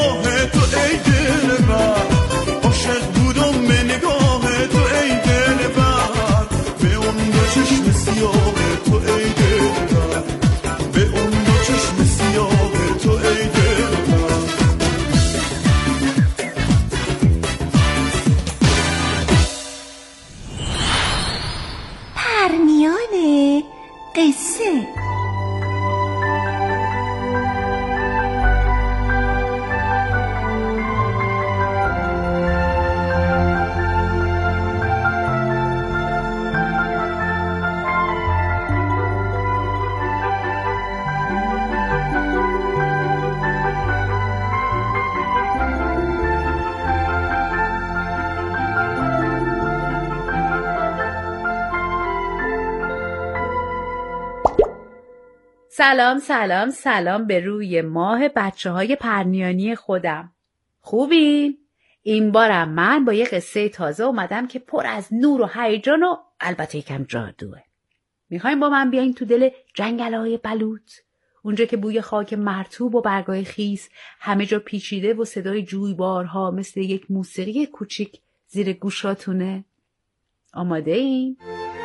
نگاه تو ای دلبر، عاشق بودم به نگاه تو ای دلبر، به اون دو چشم سیاه تو ای دلبر، به اون دو چشم سیاه تو ای دلبر. پرنیان قصه. سلام سلام سلام به روی ماه بچه های پرنیانی خودم. خوبین؟ این بارم من با یه قصه تازه اومدم که پر از نور و هیجان و البته یکم جادوه. میخوایم با من بیاین تو دل جنگل‌های بلوط، اونجا که بوی خاک مرطوب و برگای خیس همه جا پیچیده و صدای جویبارها مثل یک موسیقی کوچیک زیر گوشاتونه. آماده این؟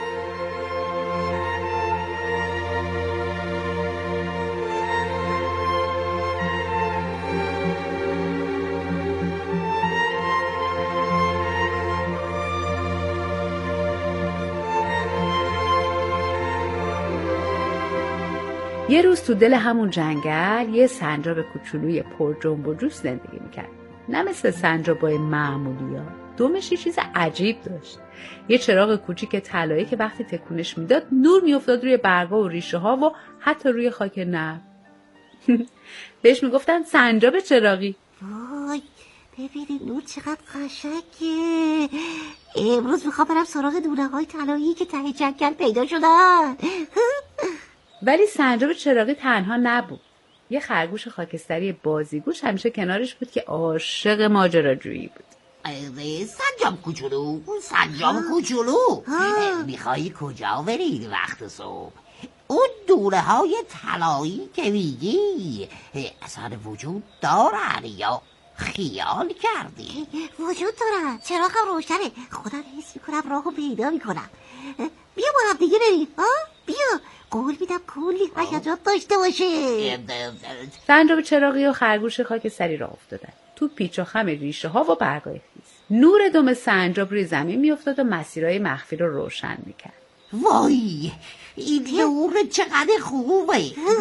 یه روز تو دل همون جنگل یه سنجاب کوچولوی پر جنب و جوش زندگی میکرد. نه مثل سنجابای معمولی ها. دومش یه چیز عجیب داشت. یه چراغ کوچیک طلایی که وقتی تکونش میداد نور میافتاد روی برگا و ریشه ها و حتی روی خاک نرم. بهش میگفتن سنجاب چراغی. وای ببینید نور چقدر قشنگه. امروز میخوام برم سراغ دونه‌های طلایی که ته جنگل پیدا شدن. ولی سنجاب چراغی تنها نبود. یه خرگوش خاکستری بازیگوش همیشه کنارش بود که عاشق ماجراجویی بود. سنجاب کوچولو، سنجاب کوچولو، میخوایی کجا برید وقت صبح؟ اون دوره های طلایی که میگی اصلا وجود دارن یا خیال کردی؟ وجود دارن، چراغم روشنه. خودم حس میکنم راهو پیدا میکنم. بیا با هم دیگه بریم. بیا، قول میدم کلی هیجان داشته باشه. سنجاب چراغی و خرگوش خاکستری راه افتادن تو پیچ و خم ریشه ها و برگای خیس. نور دم سنجاب روی زمین میافتاد و مسیرهای مخفی رو روشن میکرد. وای این نور چقدر خوبه.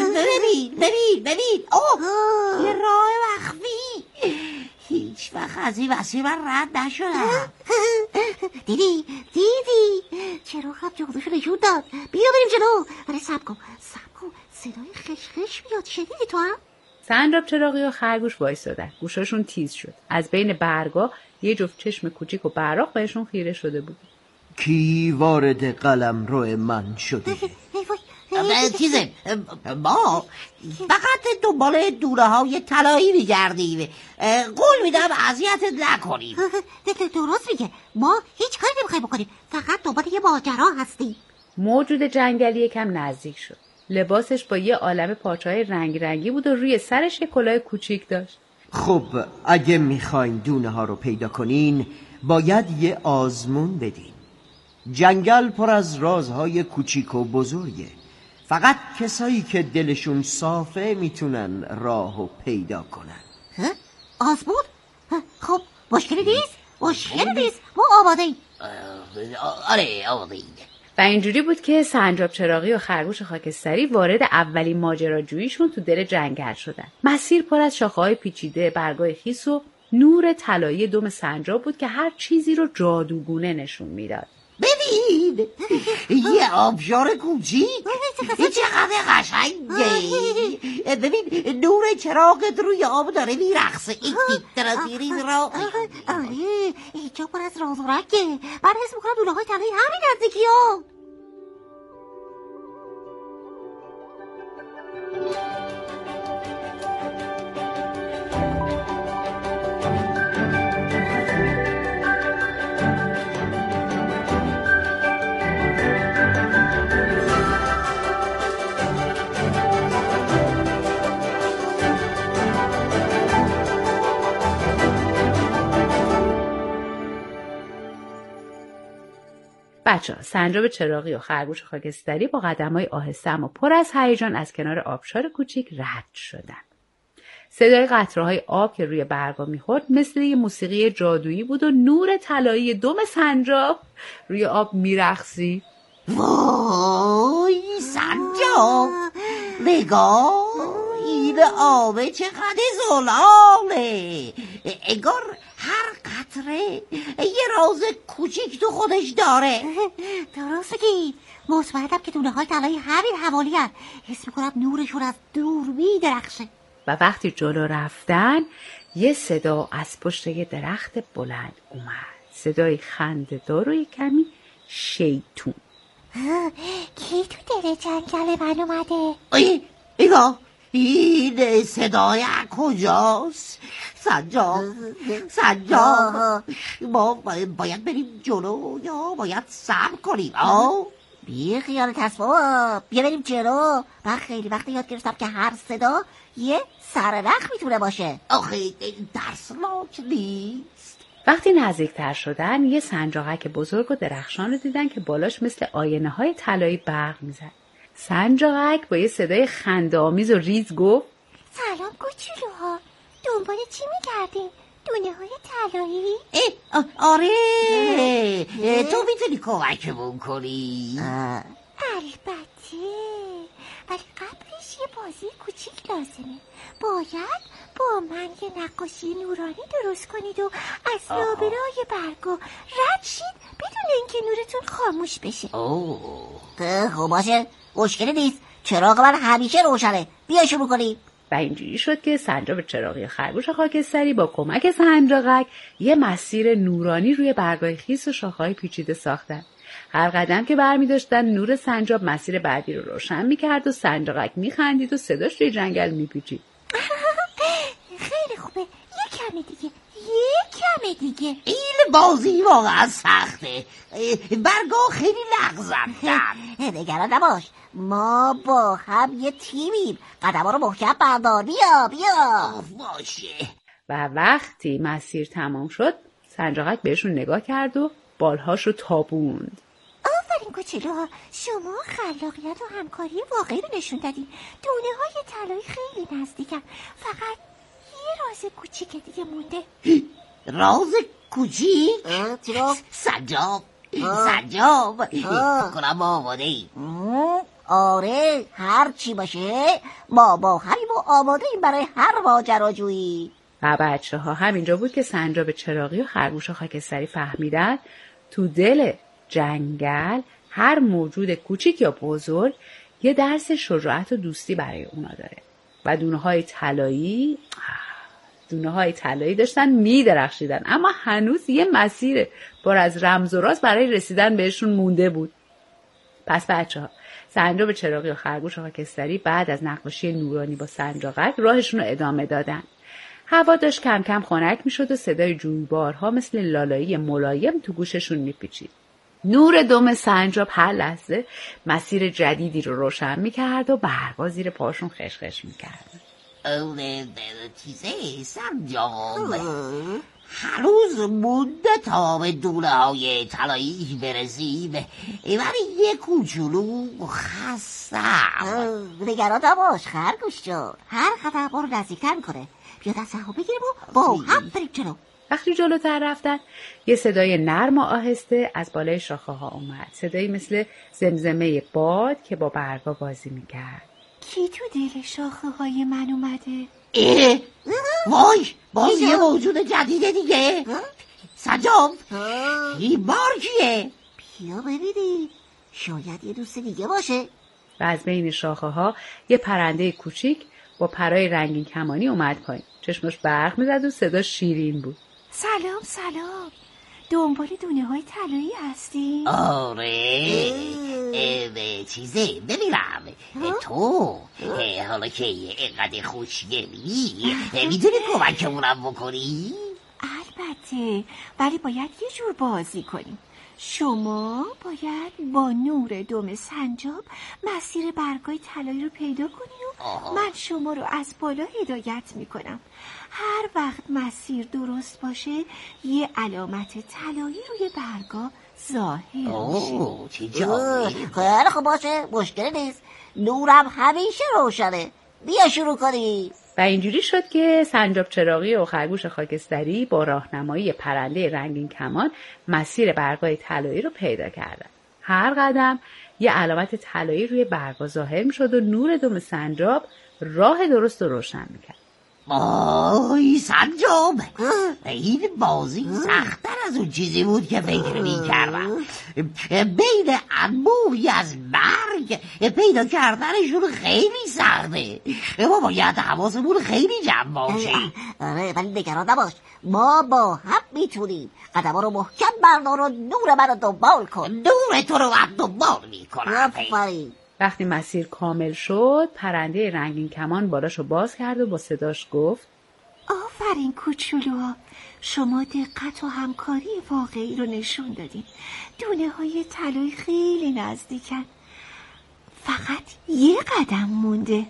ببین یه راه مخفی. هیچ وقت از این مسیر من رد نشدم. دیدی چراغم جادوشو نشون داد. بیا بریم جلو. آره صبر کن صدای خشخش میاد. شنیدی تو هم؟ سنجاب چراغی و خرگوش وایسادن. گوشاشون تیز شد. از بین برگا یه جفت چشم کوچیک و براق بهشون خیره شده بود. کی وارد قلمرو من شده؟ چیزه ما فقط دنبال دوره های طلایی میگردیم. قول میدم اذیتت نکنیم. درست میگه. ما هیچ کاری نمیخوایم بکنیم، فقط دنبال یه ماجرا هستیم. موجود جنگلی یکم نزدیک شد. لباسش با یه عالمه پارچه‌های رنگ رنگی بود و روی سرش یه کلاه کوچیک داشت. خب اگه میخواین دونه ها رو پیدا کنین باید یه آزمون بدین. جنگل پر از رازهای کوچیک و بزرگه. فقط کسایی که دلشون صافه میتونن راهو پیدا کنن. آزمون؟ خب مشکلی نیست. ما آماده ایم. آره آماده ایم. و اینجوری بود که سنجاب چراغی و خرگوش خاکستری وارد اولین ماجراجوییشون تو دل جنگل شدن. مسیر پر از شاخه‌های پیچیده، برگای خیس و نور طلایی دم سنجاب بود که هر چیزی رو جادوگونه نشون میداد. ببین یه آبشار کوچیک چقدر قشنگه. ببین نور چراغت روی آب داره میرقصه. این دیترازیرین را آره اینجا پر از راز و رنگه. من حس میکنم دونه های طلایی همین نزدیکی ها. بچه‌ها، سنجاب چراغی و خرگوش خاکستری با قدم‌های آهسته اما پر از هیجان از کنار آبشار کوچیک رد شدند. صدای قطره‌های آب که روی برگا می‌خورد مثل یه موسیقی جادویی بود و نور طلایی دم سنجاب روی آب می‌رقصید. وای سنجاب، نگاه این آبه چقدر زلاله. انگار هر قطره یه راز کوچیک تو خودش داره. درست میگی. مطمئنم که دونه های طلایی همین حوالی هست. حس میکنم نورشون از دور میدرخشه. و وقتی جلو رفتن یه صدا از پشت یه درخت بلند اومد. صدای خنده‌دار و یه کمی شیطون. کی تو دل جنگل من اومده؟ نگاه این صدای کجاست؟ سنجاب ما باید بریم جلو یا باید صبر کنیم؟ بی خیالت هست بابا، بیا بریم جلو. من خیلی وقت یاد گرفتم که هر صدا یه سرنخ میتونه باشه. آخه ترسناک نیست. وقتی نزدیکتر شدن یه سنجاقک بزرگ و درخشان رو دیدن که بالاش مثل آینه های طلایی برق میزد. سنجاقک با یه صدای خنده‌آمیز و ریز گفت سلام کوچولوها، دنبال چی میگردین؟ دونه های طلایی؟ آره تو میتونی کمکمون کنی؟ البته، ولی قبلش یه بازی کوچیک لازمه. باید با من یه نقاشی نورانی درست کنید و از لابلای برگا رد شید بدون اینکه نورتون خاموش بشه. خب باشه، مشکلی نیست. چراغ من همیشه روشنه. بیا شروع کنیم. و اینجوری شد که سنجاب چراغی و خرگوش خاکستری با کمک سنجاقک یه مسیر نورانی روی برگای خیس و شاخه‌های پیچیده ساختن. هر قدم که برمی داشتن نور سنجاب مسیر بعدی رو روشن میکرد و سنجاقک میخندید و صداش روی جنگل میپیچید. خیلی خوبه، یه کمی دیگه. این بازی واقعا سخته. برگا خیلی لغزندن. نگران نباش، ما با هم یه تیمیم. قدم‌ها رو محکم بردار. بیا باشه. و وقتی مسیر تمام شد سنجاقک بهشون نگاه کرد و بالهاش رو تابوند. آفرین کوچولوها، شما خلاقیت و همکاری واقعی رو نشون دادین. دونه های طلایی خیلی نزدیکن. فقط یه راز کوچیک دیگه مونده. راز کوچیک؟ چرا؟ سنجاب کنم آماده ای؟ آره، هر چی باشه ما با همیم و آماده ایم برای هر ماجراجویی. و بچه ها همینجا بود که سنجاب چراغی و خرگوش خاکستری فهمیدن تو دل جنگل هر موجود کوچیک یا بزرگ یه درس شجاعت و دوستی برای اونا داره. و دونه های طلایی داشتن میدرخشیدن، اما هنوز یه مسیر پر از رمز و راز برای رسیدن بهشون مونده بود. پس بچه‌ها، سنجاب چراغی و خرگوش خاکستری بعد از نقاشی نورانی با سنجاقک راهشون رو ادامه دادن. هوا داشت کم کم خنک میشد و صدای جویبارها مثل لالایی ملایم تو گوششون میپیچید. نور دم سنجاب هر لحظه مسیر جدیدی رو روشن میکرد و برگا زیر پاشون خشخش میکرد. چیزه سنجاب، هنوز مونده تا به دونه های طلایی برسیم، ولی یه کوچولو خستم. نگران نباش خرگوش جان، هر قدم ما رو نزدیکتر میکنه. بیا دستمو بگیریم و با هم بریم جلو. وقتی جلوتر رفتن یه صدای نرم و آهسته از بالای شاخه ها اومد. صدایی مثل زمزمه باد که با برگا بازی میکرد. کی تو دل شاخه های من اومده؟ وای باز یه موجود جدیده دیگه. سنجاب، این بار کیه؟ بیا ببینید، شاید یه دوست دیگه باشه. و از بین شاخه ها یه پرنده کوچیک با پرای رنگین کمانی اومد پایین. چشمش برق میزد و صدا شیرین بود. سلام، دنبال دونه های طلایی هستی؟ آره، چیزه ببینم تو حالا که اینقدر خوشگلی میتونی کمکمونم بکنی؟ البته، ولی باید یه جور بازی کنیم. شما باید با نور دم سنجاب مسیر برگای طلایی رو پیدا کنی و من شما رو از بالا هدایت میکنم. هر وقت مسیر درست باشه یه علامت طلایی روی برگا ظاهر میشه. چه جالب. خیلی خوب باشه، مشکلی نیست. نورم همیشه روشنه. بیا شروع کنی. و اینجوری شد که سنجاب چراغی و خرگوش خاکستری با راهنمایی پرنده رنگین کمان مسیر برگ‌های طلایی رو پیدا کردن. هر قدم یه علامت طلایی روی برگ‌ها ظاهر می‌شد و نور دم سنجاب راه درست رو روشن می‌کرد. آی سنجاب، این بازی سخت‌تر از اون چیزی بود که فکر می‌کردم. بین انبوهی از برگ پیدا کردنشون خیلی سخته. ما باید حواسمون خیلی جمع باشه. آره ولی نگران نباش، ما با هم میتونیم. قدم‌ها رو محکم بردار و نور منو دنبال کن. نور تو رو هم دنبال می‌کنم. آفرین. وقتی مسیر کامل شد، پرنده رنگین کمان بالاشو باز کرد و با صداش گفت: آفرین کوچولوها، شما دقت و همکاری واقعی رو نشون دادین. دونه های طلایی خیلی نزدیکن، فقط یه قدم مونده.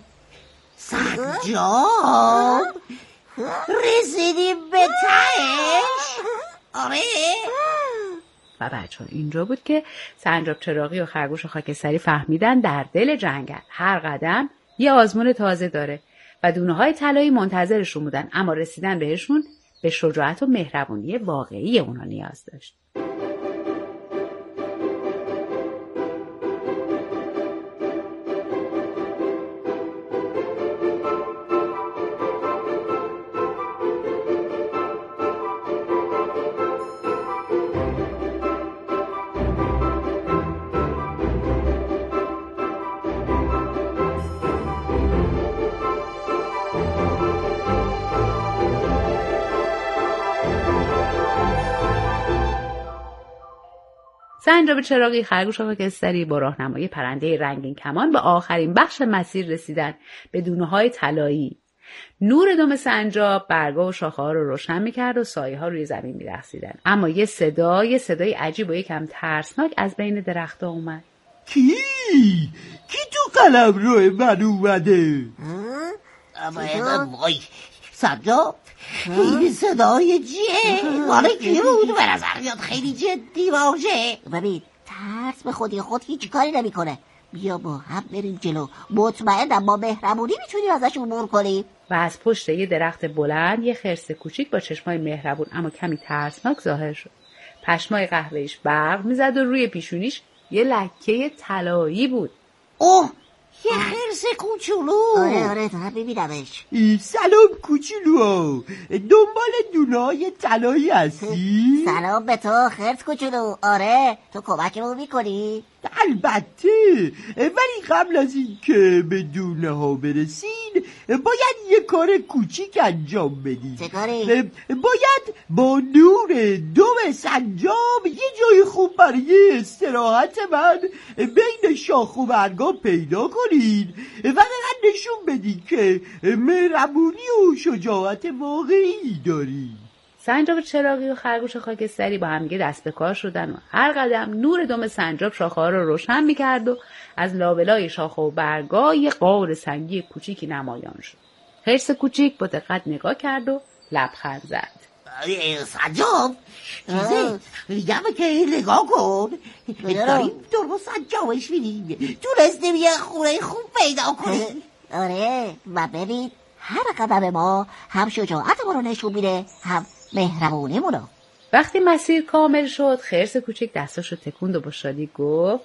سنجاب، رسیدیم به تهش. آره. و بچه‌ها اینجا بود که سنجاب چراغی و خرگوش خاکستری فهمیدن در دل جنگل هر قدم یه آزمون تازه داره و دونه‌های طلایی منتظرشون بودن، اما رسیدن بهشون به شجاعت و مهربونی واقعی اونا نیاز داشت. سنجاب چراغی، خرگوش خاکستری با راهنمایی پرنده رنگین کمان به آخرین بخش مسیر رسیدن، به دونه‌های طلایی. نور دم سنجاب برگا و شاخه‌ها رو روشن می‌کرد و سایه‌ها روی زمین می‌رقصیدن. اما یه صدای عجیب و یکم ترسناک از بین درخت‌ها اومد. کی تو قلمرو من اومده؟ وای سنجاب، این صدای چیه؟ مال کی بود؟ به نظر میاد خیلی جدی باشه. ببین، ترس به خودی خود هیچ کاری نمیکنه. بیا با هم بریم جلو. مطمئنم با مهربونی میتونیم ازش عبور کنیم. و از پشت یه درخت بلند یه خرس کوچیک با چشمای مهربون اما کمی ترسناک ظاهر شد. پشمای قهوه‌ایش برق میزد و روی پیشونیش یه لکه طلایی بود. اوه، یه خرس کوچولو. آره دارم ببینمش. سلام کوچولو، دنبال دونه‌های طلایی هستی؟ سلام به تو خرس کوچولو. آره، تو کمکمون میکنی؟ البته، ولی قبل از این که به دونه ها برسین باید یه کار کوچیک انجام بدین. چه کاری؟ باید با نور دم سنجاب یه جای خوب برای استراحت من بین شاخ و برگا پیدا کنین و به من نشون بدین که مهربونی و شجاعت واقعی دارین. سنجاب چراغی و خرگوش خاکستری با همدیگه دست به کار شدن و هر قدم نور دم سنجاب شاخه‌ها رو روشن می‌کرد و از لابلای شاخه و برگا یه غار سنگی کوچیکی نمایان شد. خرس کوچیک با دقت نگاه کرد و لبخند زد. سنجاب، چیزه میگم که نگاه کن، داریم درست سنجابش میدیم. تونستیم یه خونه خوب پیدا کنیم. آره، و ببین هر قدم ما هم شجاعتمون رو نشون میده، هم مهربونیمونو. وقتی مسیر کامل شد، خرس کوچیک دستاشو تکوند و با شادی گفت: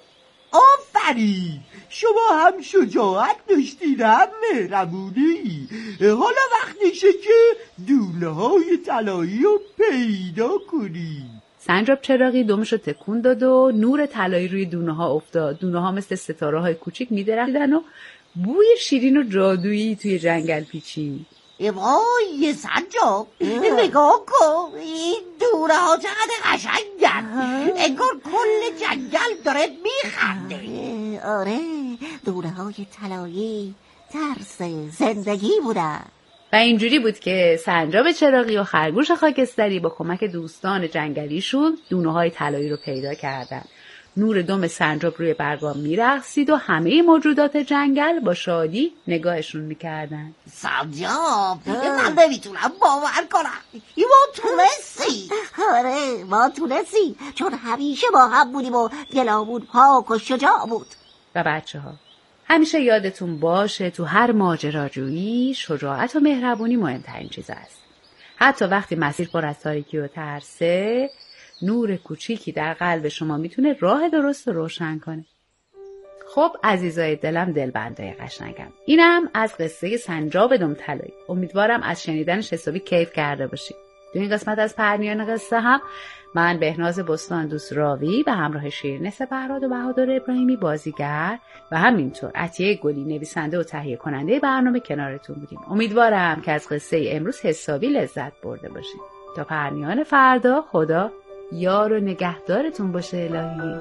آفرین، شما هم شجاعت داشتین هم مهربونی. حالا وقتشه که دونه های طلایی رو پیدا کنی. سنجاب چراغی دمشو تکون داد و نور طلایی روی دونه ها افتاد. دونه ها مثل ستاره های کوچیک می‌درخشیدن و بوی شیرین و جادویی توی جنگل پیچید. وای سنجاب، نگاه کن، این دوره ها چقدر قشنگن. انگار کل جنگل داره میخنده. آره، دوره های طلایی درس زندگی بودن. و اینجوری بود که سنجاب چراغی و خرگوش خاکستری با کمک دوستان جنگلیشون دونه های طلایی رو پیدا کردن. نور دم سنجاب روی برگام میرقصید و همه موجودات جنگل با شادی نگاهشون میکردن. سنجاب من نمیتونم باور کنم ما تونستی. آره ما تونستی، چون همیشه با هم بودیم و دلامون پاک و شجاع بود. و بچه ها همیشه یادتون باشه تو هر ماجراجویی شجاعت و مهربونی مهمترین چیز است. حتی وقتی مسیر پر از تاریکی و ترسه، نور کوچیکی در قلب شما میتونه راه درست رو روشن کنه. خب عزیزای دلم، دلبندای قشنگم، اینم از قصه سنجاب دم طلایی. امیدوارم از شنیدنش حسابی کیف کرده باشید. تو این قسمت از پرنیان قصه هم من بهناز بستان دوست راوی به همراه شیرین سپهراد و بهادر ابراهیمی بازیگر و همینطور عطیه گلی نویسنده و تهیه کننده برنامه کنارتون بودیم. امیدوارم که از قصه امروز حسابی لذت برده باشید. تا پرنیان فردا، خدا یار و نگهدارتون باشه الهی.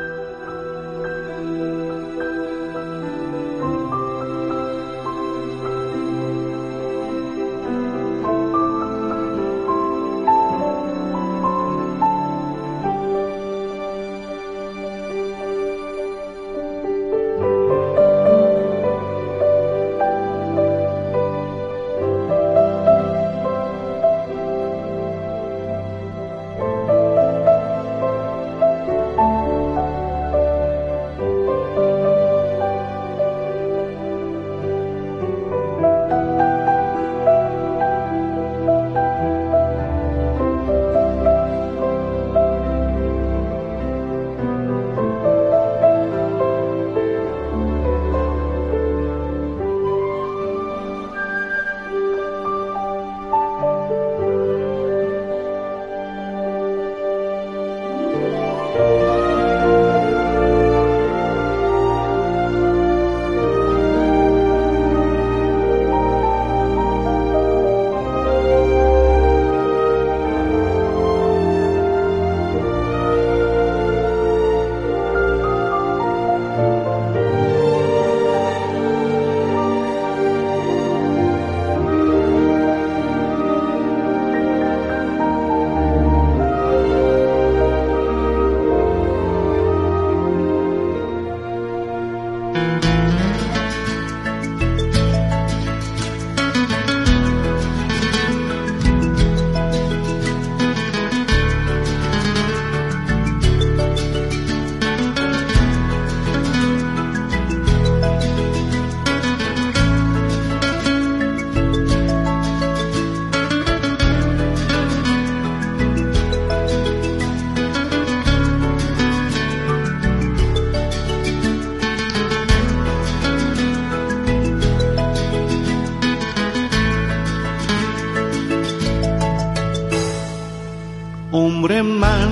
عمر من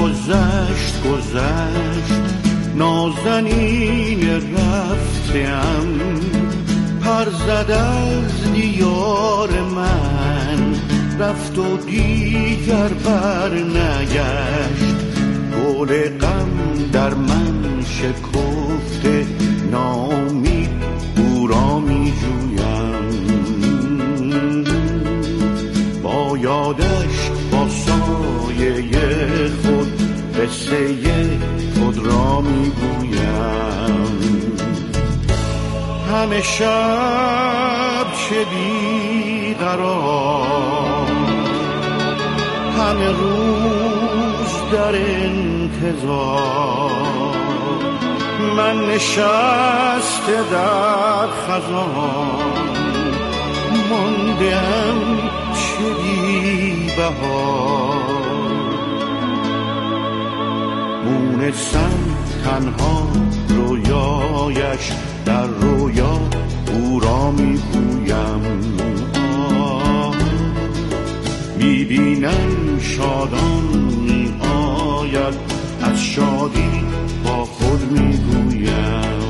گذشت نازنین رفتم، پر زد از دیار من، رفت و دیگر بر نگشت. گل غم در من شکفته، ناامید او را می جویم. با یادش با سایه خود قصه خود را می گویم. همه شب چه بی قرار، همه روز در انتظار، من نشسته در خزان، ماندم چه بی بهار. مونسم تنها رویایش، در رویا او را میگویم. میبینم شادان میآید، از شادی با خود میگویم.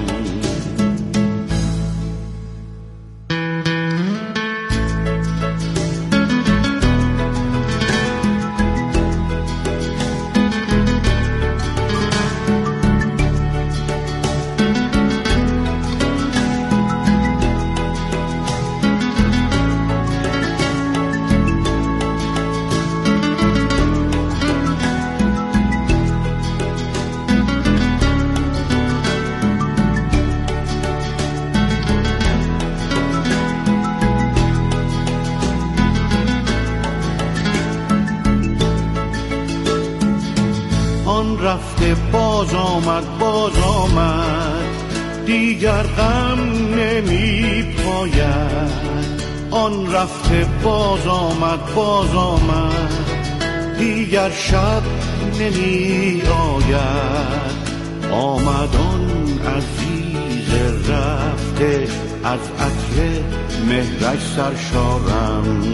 رفته باز آمد دیگر غم نمی پاید. آن رفته باز آمد دیگر شب نمی آید. آمد آن عزیز رفته از عطر مهرش سرشارم.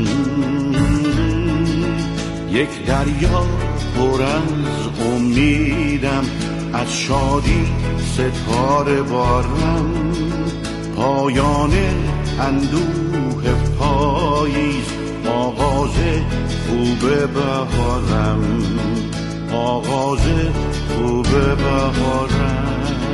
یک دریا پر از امیدم از شادی ستاره بارم. پایان اندوه پاییز آغاز خوب بهارم. آغاز خوب بهارم.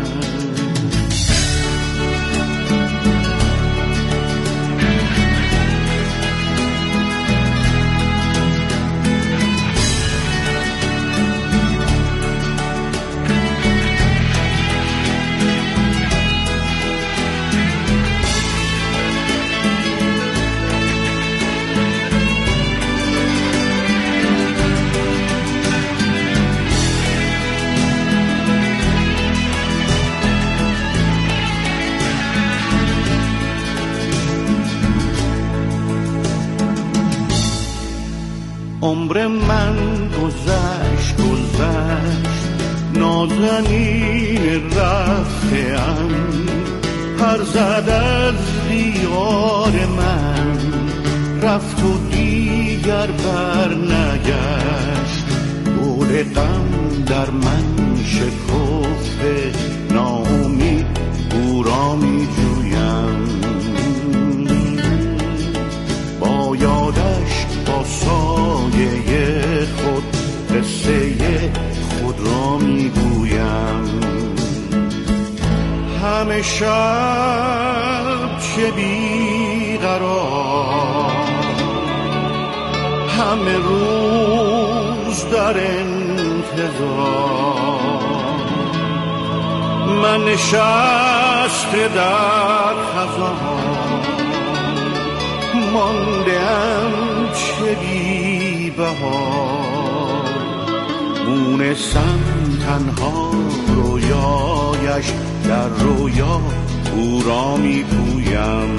عمر من گذشت نازنین رفته‌ام. پر زد از دیار من رفت و دیگر بر نگشت. گل غم در من شکفته ناامید او را می جویم. با یادش با سایه خود قصه خود را میگویم. همه شب چه بیقرار، همه روز در انتظار. من نشسته در خزان مانده‌ام چه بی بهار. مونسم تنها رویایش در رویا او را می پویم.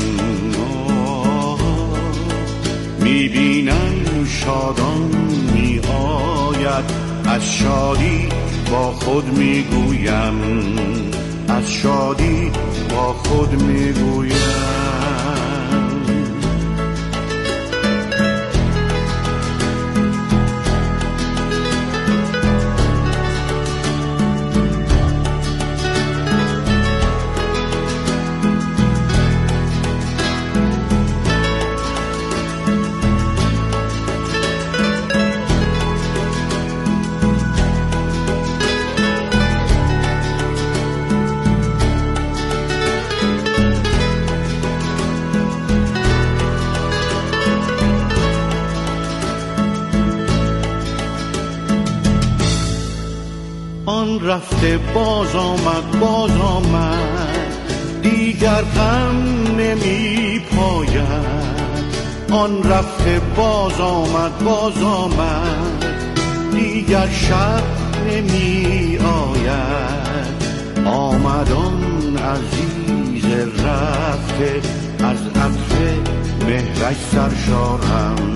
می بینم شادان می آید از شادی با خود می گویم. از شادی با خود می گویم. رفته باز آمد دیگر غم نمی پاید. آن رفته باز آمد دیگر شب نمی آید. آمد آن عزیز رفته از عطر مهرش سرشارم.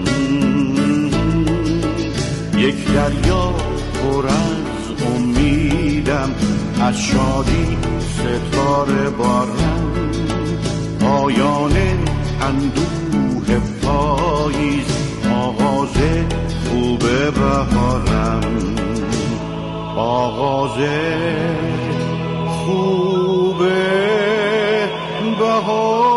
یک دریا پر از امیدم از شادی ستاره بارم. پایان اندوه پاییز آغاز خوب بهارم. آغاز خوب بهارم.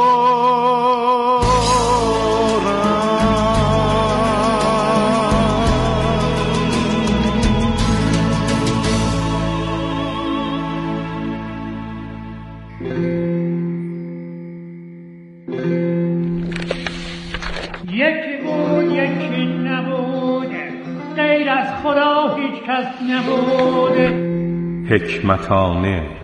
یکی بود یکی نبود، غیر از خدا هیچ کس نبود. حکمتانه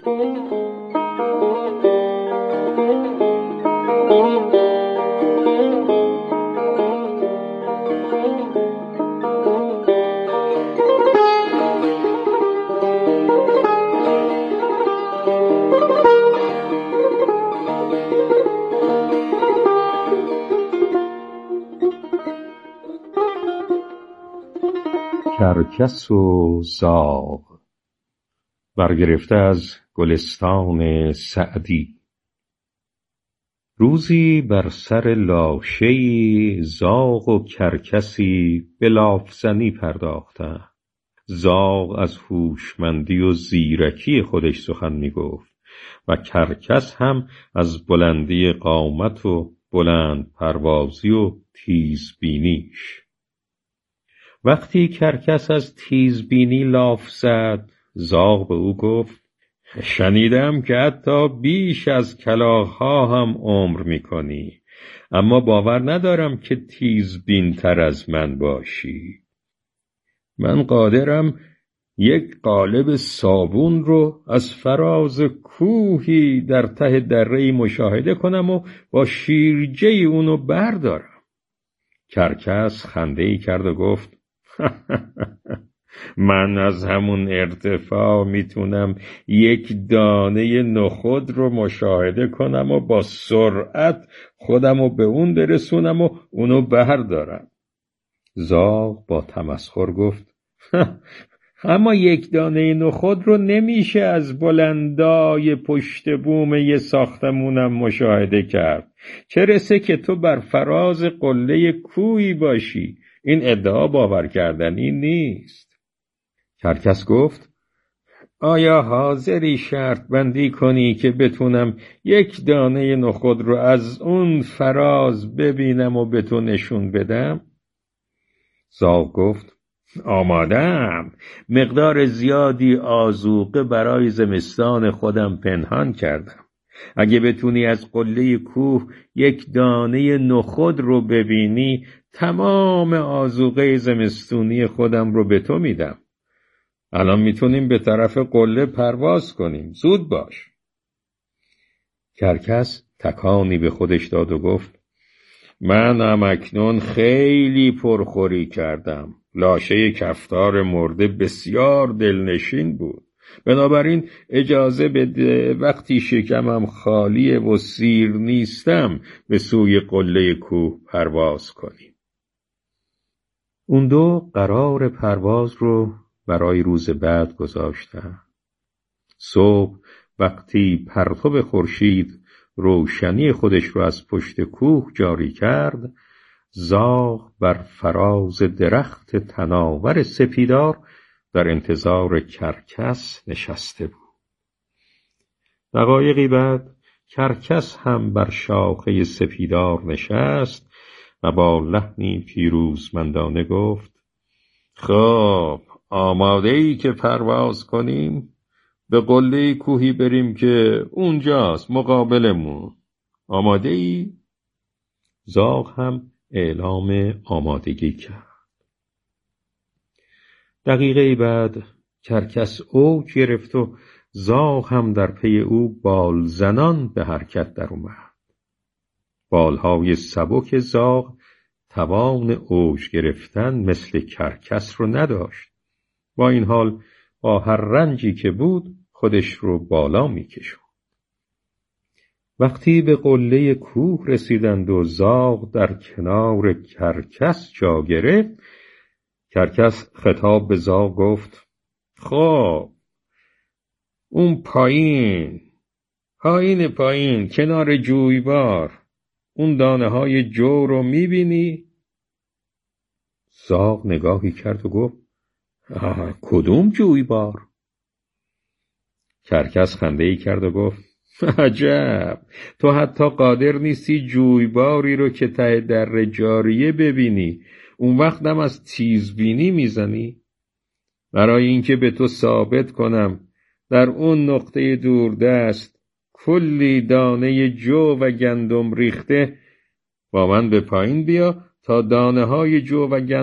کرکس و زاغ. برگرفته از گلستان سعدی. روزی بر سر لاشه‌ای زاغ و کرکسی به لافزنی پرداختند. زاغ از هوشمندی و زیرکی خودش سخن می‌گفت و کرکس هم از بلندی قامت و بلند پروازی و تیزبینیش. وقتی کرکس از تیزبینی لاف زد، زاغ به او گفت: شنیدم که حتی بیش از کلاغ‌ها هم عمر می‌کنی، اما باور ندارم که تیزبین‌تر از من باشی. من قادرم یک قالب صابون رو از فراز کوهی در ته دره‌ای مشاهده کنم و با شیرجه اونو بردارم. کرکس خنده‌ای کرد و گفت: من از همون ارتفاع میتونم یک دانه نخود رو مشاهده کنم و با سرعت خودم رو به اون برسونم و اونو بردارم. زاغ با تمسخر گفت: اما یک دانه نخود رو نمیشه از بلندای پشت بوم یه ساختمونم مشاهده کرد، چه رسه که تو بر فراز قله کوهی باشی. این ادعا باور کردنی نیست. کرکس گفت: آیا حاضری شرط بندی کنی که بتونم یک دانه نخود رو از اون فراز ببینم و به تو نشون بدم؟ زاغ گفت: آمادم. مقدار زیادی آذوقه برای زمستان خودم پنهان کردم. اگه بتونی از قله کوه یک دانه نخود رو ببینی، تمام آذوقه زمستونی خودم رو به تو میدم. الان میتونیم به طرف قله پرواز کنیم. زود باش. کرکس تکانی به خودش داد و گفت: من اکنون خیلی پرخوری کردم. لاشه کفتار مرده بسیار دلنشین بود. بنابراین اجازه بده وقتی شکمم خالیه و سیر نیستم به سوی قله کوه پرواز کنیم. اون دو قرار پرواز رو برای روز بعد گذاشتن. صبح وقتی پرتو خورشید روشنی خودش رو از پشت کوه جاری کرد، زاغ بر فراز درخت تناور سپیدار در انتظار کرکس نشسته بود. دقایقی بعد کرکس هم بر شاخه سپیدار نشست و با لحنی پیروزمندانه گفت: خب، آماده ای که پرواز کنیم؟ به قله کوهی بریم که اونجاست مقابلمون. آماده ای؟ زاغ هم اعلام آمادگی کرد. دقیقه بعد کرکس اوج گرفت و زاغ هم در پی او بال زنان به حرکت در اومد. بالهای سبک زاغ توان اوج گرفتن مثل کرکس رو نداشت. با این حال با هر رنجی که بود خودش رو بالا میکشوند. وقتی به قله کوه رسیدند و زاغ در کنار کرکس جا گرفت، کرکس خطاب به زاغ گفت: خب، اون پایین کنار جویبار اون دانه های جو رو میبینی؟ زاغ نگاهی کرد و گفت: کدوم جویبار؟ کرکس خنده‌ای کرد و گفت: عجب، تو حتی قادر نیستی جویباری رو که ته دره جاریه ببینی، اون وقت هم از تیزبینی میزنی؟ برای اینکه به تو ثابت کنم در اون نقطه دوردست کلی دانه جو و گندم ریخته، با من به پایین بیا تا دانه های جو و گندم